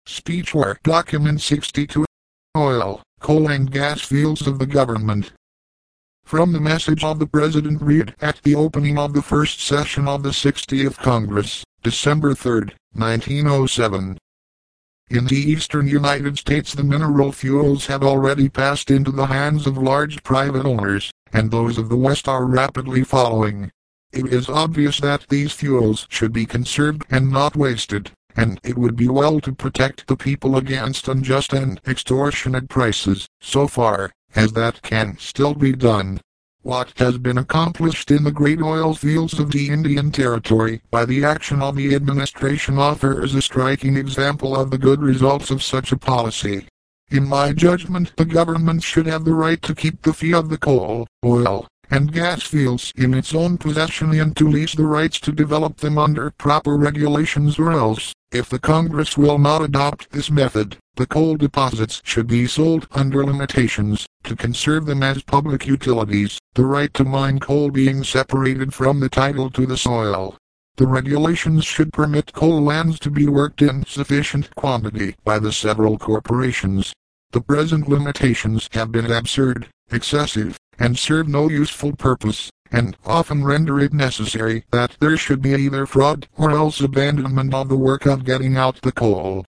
Speech or Document 62. Oil, coal and gas fields of the government. From the message of the President read at the opening of the first session of the 60th Congress, December 3, 1907. In the eastern United States, the mineral fuels have already passed into the hands of large private owners, and those of the West are rapidly following. It is obvious that these fuels should be conserved and not wasted, and it would be well to protect the people against unjust and extortionate prices, so far as that can still be done. What has been accomplished in the great oil fields of the Indian Territory by the action of the administration offers a striking example of the good results of such a policy. In my judgment, the government should have the right to keep the fee of the coal, oil, and gas fields in its own possession and to lease the rights to develop them under proper regulations, or else, if the Congress will not adopt this method, the coal deposits should be sold under limitations, to conserve them as public utilities, the right to mine coal being separated from the title to the soil. The regulations should permit coal lands to be worked in sufficient quantity by the several corporations. The present limitations have been absurd, excessive, and serve no useful purpose, and often render it necessary that there should be either fraud or else abandonment of the work of getting out the coal.